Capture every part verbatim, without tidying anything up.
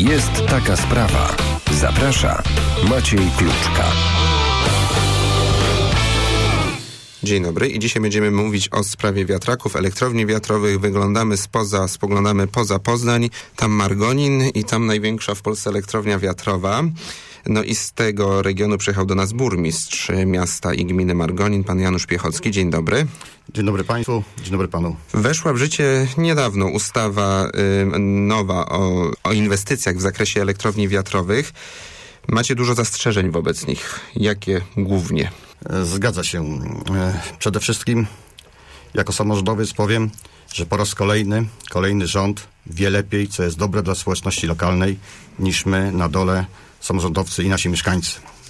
Jest taka sprawa. Zaprasza Maciej Kluczka. Dzień dobry i dzisiaj będziemy mówić o sprawie wiatraków, elektrowni wiatrowych. Wyglądamy spoza, spoglądamy poza Poznań, tam Margonin i tam największa w Polsce elektrownia wiatrowa. No i z tego regionu przyjechał do nas burmistrz miasta i gminy Margonin, pan Janusz Piechocki. Dzień dobry. Dzień dobry państwu, dzień dobry panu. Weszła w życie niedawno ustawa y, nowa o, o inwestycjach w zakresie elektrowni wiatrowych. Macie dużo zastrzeżeń wobec nich. Jakie głównie? Zgadza się. Przede wszystkim jako samorządowiec powiem, że po raz kolejny, kolejny rząd wie lepiej, co jest dobre dla społeczności lokalnej, niż my na dole, samorządowcy i nasi mieszkańcy.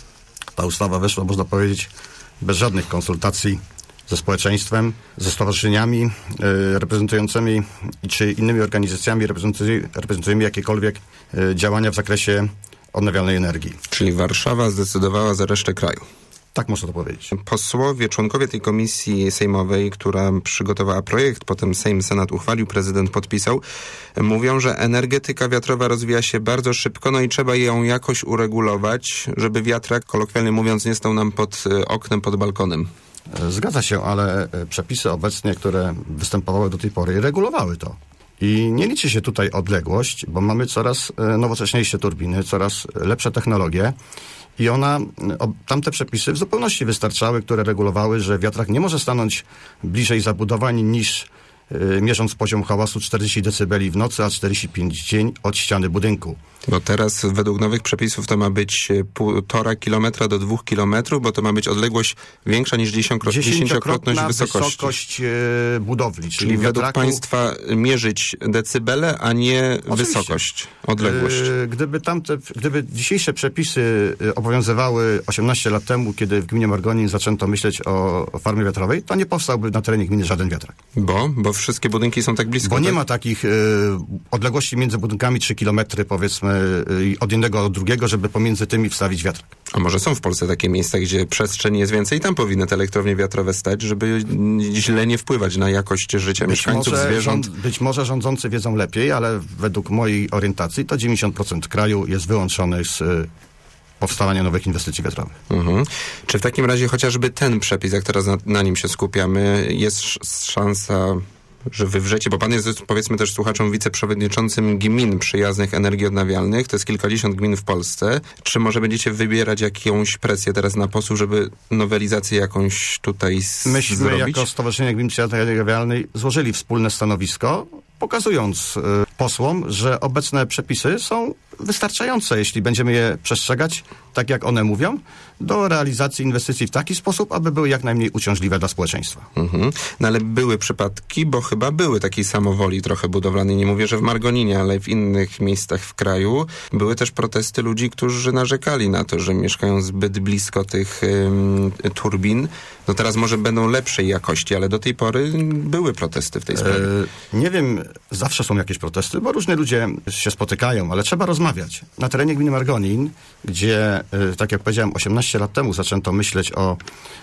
Ta ustawa weszła, można powiedzieć, bez żadnych konsultacji ze społeczeństwem, ze stowarzyszeniami y, reprezentującymi czy innymi organizacjami reprezentującymi, reprezentującymi jakiekolwiek y, działania w zakresie odnawialnej energii. Czyli Warszawa zdecydowała za resztę kraju. Tak można to powiedzieć. Posłowie, członkowie tej komisji sejmowej, która przygotowała projekt, potem Sejm, Senat uchwalił, prezydent podpisał, mówią, że energetyka wiatrowa rozwija się bardzo szybko, no i trzeba ją jakoś uregulować, żeby wiatrak, kolokwialnie mówiąc, nie stał nam pod oknem, pod balkonem. Zgadza się, ale przepisy obecnie, które występowały do tej pory, regulowały to. I nie liczy się tutaj odległość, bo mamy coraz nowocześniejsze turbiny, coraz lepsze technologie i ona, o, tamte przepisy w zupełności wystarczały, które regulowały, że wiatrak nie może stanąć bliżej zabudowań niż y, mierząc poziom hałasu czterdzieści decybeli w nocy, a czterdzieści pięć w dzień od ściany budynku. Bo teraz według nowych przepisów to ma być półtora kilometra do dwóch kilometrów, bo to ma być odległość większa niż dziesięciokrotność, dziesięciokrotność wysokości. wysokość e, budowli. Czyli, czyli według wiatraku... państwa mierzyć decybele, a nie Oczywiście. wysokość, odległość. E, gdyby tamte, gdyby dzisiejsze przepisy obowiązywały osiemnaście lat temu, kiedy w gminie Margonin zaczęto myśleć o, o farmie wiatrowej, to nie powstałby na terenie gminy żaden wiatrak. Bo? Bo wszystkie budynki są tak blisko. Bo tak? nie ma takich e, odległości między budynkami trzy kilometry, powiedzmy, od jednego do drugiego, żeby pomiędzy tymi wstawić wiatrak. A może są w Polsce takie miejsca, gdzie przestrzeni jest więcej i tam powinny te elektrownie wiatrowe stać, żeby źle nie wpływać na jakość życia być mieszkańców, może zwierząt? Rząd, być może rządzący wiedzą lepiej, ale według mojej orientacji to dziewięćdziesiąt procent kraju jest wyłączonych z y, powstawania nowych inwestycji wiatrowych. Mhm. Czy w takim razie chociażby ten przepis, jak teraz na, na nim się skupiamy, jest szansa, że wywrzecie, bo pan jest, powiedzmy też słuchaczom, wiceprzewodniczącym gmin przyjaznych energii odnawialnych, to jest kilkadziesiąt gmin w Polsce. Czy może będziecie wybierać jakąś presję teraz na posłów, żeby nowelizację jakąś tutaj z- Myśmy zrobić? Myśmy jako Stowarzyszenie Gmin Przyjaznej Energii Odnawialnej złożyli wspólne stanowisko, pokazując y, posłom, że obecne przepisy są wystarczające, jeśli będziemy je przestrzegać, tak jak one mówią, do realizacji inwestycji w taki sposób, aby były jak najmniej uciążliwe dla społeczeństwa. Mhm. No ale były przypadki, bo chyba były takiej samowoli trochę budowlanej, nie mówię, że w Margoninie, ale w innych miejscach w kraju. Były też protesty ludzi, którzy narzekali na to, że mieszkają zbyt blisko tych ym, turbin. No teraz może będą lepszej jakości, ale do tej pory były protesty w tej sprawie. E, nie wiem, zawsze są jakieś protesty, bo różni ludzie się spotykają, ale trzeba rozmawiać. Na terenie gminy Margonin, gdzie, e, tak jak powiedziałem, osiemnaście lat temu zaczęto myśleć o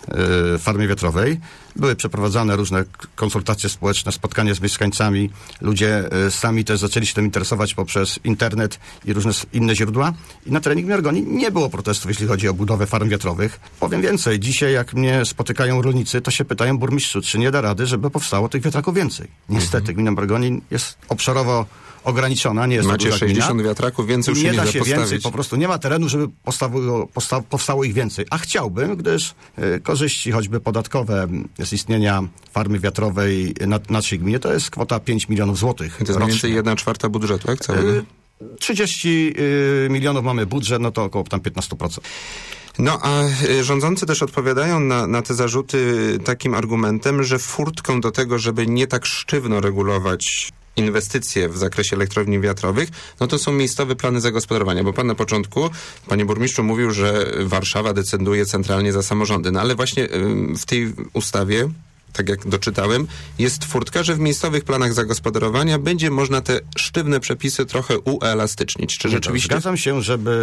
e, farmie wiatrowej, były przeprowadzane różne konsultacje społeczne, spotkania z mieszkańcami. Ludzie e, sami też zaczęli się tym interesować poprzez internet i różne inne źródła. I na terenie gminy Margonin nie było protestów, jeśli chodzi o budowę farm wiatrowych. Powiem więcej, dzisiaj jak mnie spotykają rolnicy, to się pytają burmistrzu, czy nie da rady, żeby powstało tych wiatraków więcej. Niestety, mhm. gmina Margonin jest obszarowo ograniczona, nie jest Macie to duża sześćdziesiąt gmina. wiatraków, więcej już nie się da nie się da postawić. więcej, po prostu nie ma terenu, żeby postawiło, posta, powstało ich więcej. A chciałbym, gdyż y, korzyści choćby podatkowe z istnienia farmy wiatrowej na naszej gminie to jest kwota pięć milionów złotych. To jest mniej więcej jedna czwarta budżetu, tak? Całego? Y, trzydzieści y, milionów mamy budżet, no to około tam piętnaście procent. No a y, rządzący też odpowiadają na, na te zarzuty takim argumentem, że furtką do tego, żeby nie tak sztywno regulować inwestycje w zakresie elektrowni wiatrowych, no to są miejscowe plany zagospodarowania, bo pan na początku, panie burmistrzu, mówił, że Warszawa decyduje centralnie za samorządy, no ale właśnie y, w tej ustawie, tak jak doczytałem, jest furtka, że w miejscowych planach zagospodarowania będzie można te sztywne przepisy trochę uelastycznić. Czy rzeczywiście? Zgadzam się, żeby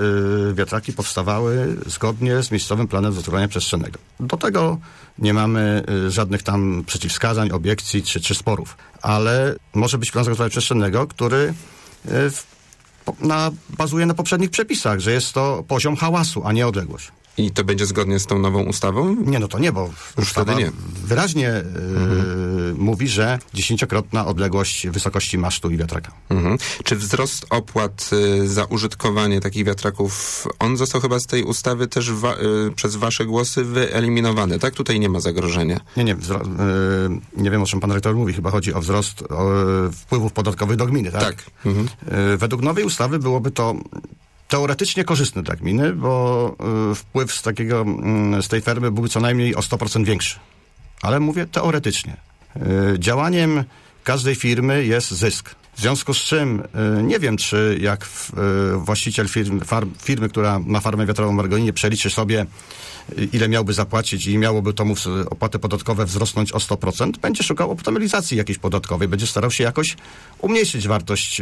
y, wiatraki powstawały zgodnie z miejscowym planem zagospodarowania przestrzennego. Do tego nie mamy y, żadnych tam przeciwwskazań, obiekcji czy, czy sporów. Ale może być plan zagospodarowania przestrzennego, który y, w na, bazuje na poprzednich przepisach, że jest to poziom hałasu, a nie odległość. I to będzie zgodnie z tą nową ustawą? Nie, no to nie, bo już wtedy nie. Wyraźnie yy, mhm. mówi, że dziesięciokrotna odległość wysokości masztu i wiatraka. Mhm. Czy wzrost opłat y, za użytkowanie takich wiatraków, on został chyba z tej ustawy też wa- y, przez wasze głosy wyeliminowany, tak? Tutaj nie ma zagrożenia. Nie, nie. Wzro- yy, nie wiem, o czym pan rektor mówi. Chyba chodzi o wzrost o, wpływów podatkowych do gminy, tak? Tak. Mhm. Yy, według nowej ustawy byłoby to teoretycznie korzystne dla gminy, bo y, wpływ z takiego, y, z tej fermy byłby co najmniej o sto procent większy. Ale mówię teoretycznie. Y, działaniem każdej firmy jest zysk. W związku z czym y, nie wiem, czy jak w, y, właściciel firmy, far, firmy, która ma farmę wiatrową w Margoninie, przeliczy sobie, y, ile miałby zapłacić i miałoby to mu opłaty podatkowe wzrosnąć o sto procent, będzie szukał optymalizacji jakiejś podatkowej, będzie starał się jakoś umniejszyć wartość y,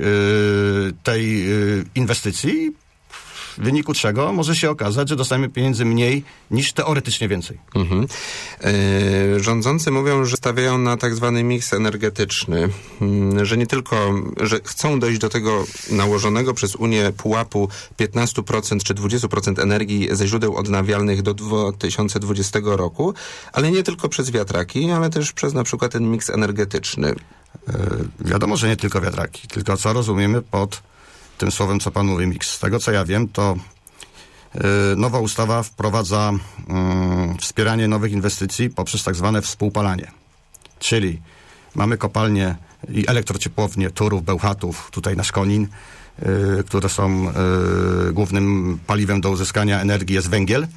tej y, inwestycji, w wyniku czego może się okazać, że dostajemy pieniędzy mniej niż teoretycznie więcej. Mhm. Yy, rządzący mówią, że stawiają na tak zwany miks energetyczny, yy, że nie tylko, że chcą dojść do tego nałożonego przez Unię pułapu piętnaście procent czy dwadzieścia procent energii ze źródeł odnawialnych do dwa tysiące dwudziestego roku, ale nie tylko przez wiatraki, ale też przez na przykład ten miks energetyczny. Yy, wiadomo, że nie tylko wiatraki, tylko co rozumiemy pod tym słowem, co pan mówi, miks. Z tego, co ja wiem, to yy, nowa ustawa wprowadza yy, wspieranie nowych inwestycji poprzez tak zwane współpalanie. Czyli mamy kopalnie i elektrociepłownie Turów, Bełchatów, tutaj nasz Konin, yy, które są yy, głównym paliwem do uzyskania energii jest węgiel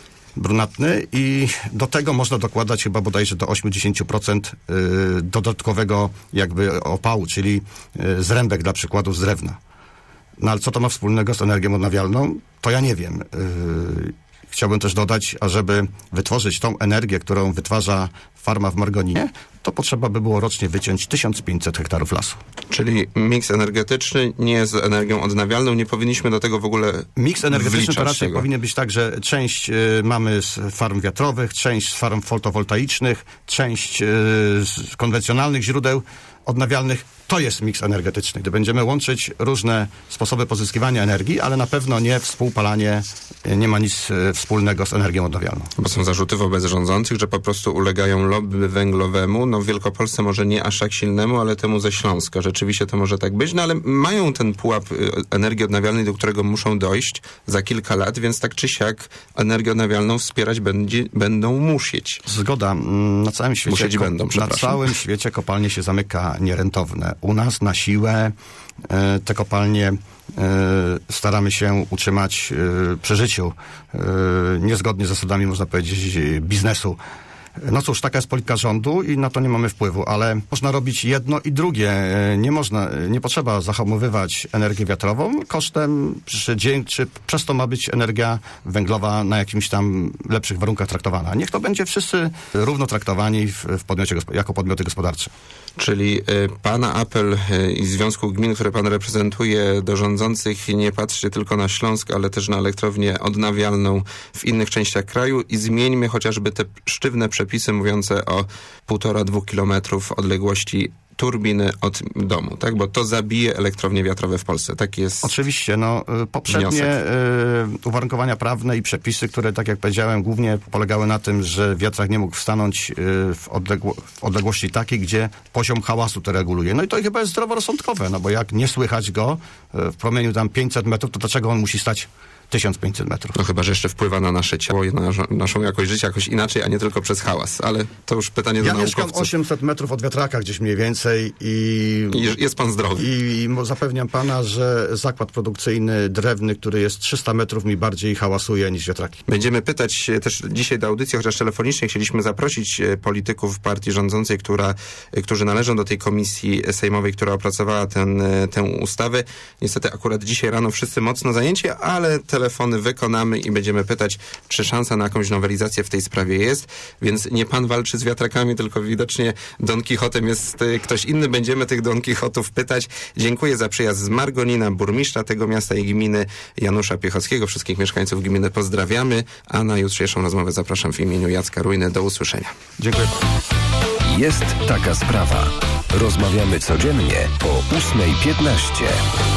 brunatny i do tego można dokładać chyba bodajże do osiemdziesiąt procent yy, dodatkowego jakby opału, czyli yy, zrębek dla przykładu z drewna. No ale co to ma wspólnego z energią odnawialną? To ja nie wiem. Yy, chciałbym też dodać, ażeby wytworzyć tą energię, którą wytwarza farma w Margoninie, to potrzeba by było rocznie wyciąć tysiąc pięćset hektarów lasu. Czyli miks energetyczny nie jest energią odnawialną, nie powinniśmy do tego w ogóle Miks energetyczny to raczej tego. powinien być tak, że część y, mamy z farm wiatrowych, część z farm fotowoltaicznych, część y, z konwencjonalnych źródeł odnawialnych. To jest miks energetyczny. Gdy będziemy łączyć różne sposoby pozyskiwania energii, ale na pewno nie współpalanie, nie ma nic y, wspólnego z energią odnawialną. Bo są zarzuty wobec rządzących, że po prostu ulegają lobby węglowemu, no w Wielkopolsce może nie aż tak silnemu, ale temu ze Śląska. Rzeczywiście to może tak być, no ale mają ten pułap y, energii odnawialnej, do którego muszą dojść za kilka lat, więc tak czy siak energię odnawialną wspierać będzie, będą musieć. Zgoda. Na całym świecie, Musieć będą, na przepraszam. całym świecie kopalnie się zamyka nierentowne. U nas na siłę e, te kopalnie e, staramy się utrzymać e, przy życiu. E, niezgodnie z zasadami, można powiedzieć, biznesu. No cóż, taka jest polityka rządu i na to nie mamy wpływu, ale można robić jedno i drugie. Nie można, nie potrzeba zahamowywać energię wiatrową kosztem, czy, czy przez to ma być energia węglowa na jakimś tam lepszych warunkach traktowana. Niech to będzie wszyscy równo traktowani w, w podmiocie, jako podmioty gospodarcze. Czyli y, pana apel y, i Związku Gmin, które pan reprezentuje, do rządzących: nie patrzcie tylko na Śląsk, ale też na elektrownię odnawialną w innych częściach kraju i zmieńmy chociażby te sztywne przepisy mówiące o półtora, dwóch kilometrów odległości turbiny od domu, tak? Bo to zabije elektrownie wiatrowe w Polsce. Tak jest. Oczywiście, no poprzednie y, uwarunkowania prawne i przepisy, które, tak jak powiedziałem, głównie polegały na tym, że wiatrak nie mógł stanąć y, w, odległo- w odległości takiej, gdzie poziom hałasu to reguluje. No i to chyba jest zdroworozsądkowe, no bo jak nie słychać go y, w promieniu tam pięćset metrów, to dlaczego on musi stać tysiąc pięćset metrów? No chyba, że jeszcze wpływa na nasze ciało i na naszą jakość życia jakoś inaczej, a nie tylko przez hałas. Ale to już pytanie do Ja naukowców. mieszkam osiemset metrów od wiatraka gdzieś mniej więcej i... I jest pan zdrowy. I, I zapewniam pana, że zakład produkcyjny drewny, który jest trzysta metrów, mi bardziej hałasuje niż wiatraki. Będziemy pytać też dzisiaj do audycji, chociaż telefonicznie chcieliśmy zaprosić polityków partii rządzącej, która, którzy należą do tej komisji sejmowej, która opracowała ten, tę ustawę. Niestety akurat dzisiaj rano wszyscy mocno zajęci, ale telefony wykonamy i będziemy pytać, czy szansa na jakąś nowelizację w tej sprawie jest. Więc nie pan walczy z wiatrakami, tylko widocznie Don Kichotem jest ktoś inny. Będziemy tych Don Kichotów pytać. Dziękuję za przyjazd z Margonina, burmistrza tego miasta i gminy Janusza Piechockiego. Wszystkich mieszkańców gminy pozdrawiamy, a na jutrzejszą rozmowę zapraszam w imieniu Jacka Rujny. Do usłyszenia. Dziękuję. Jest taka sprawa. Rozmawiamy codziennie po ósma piętnaście.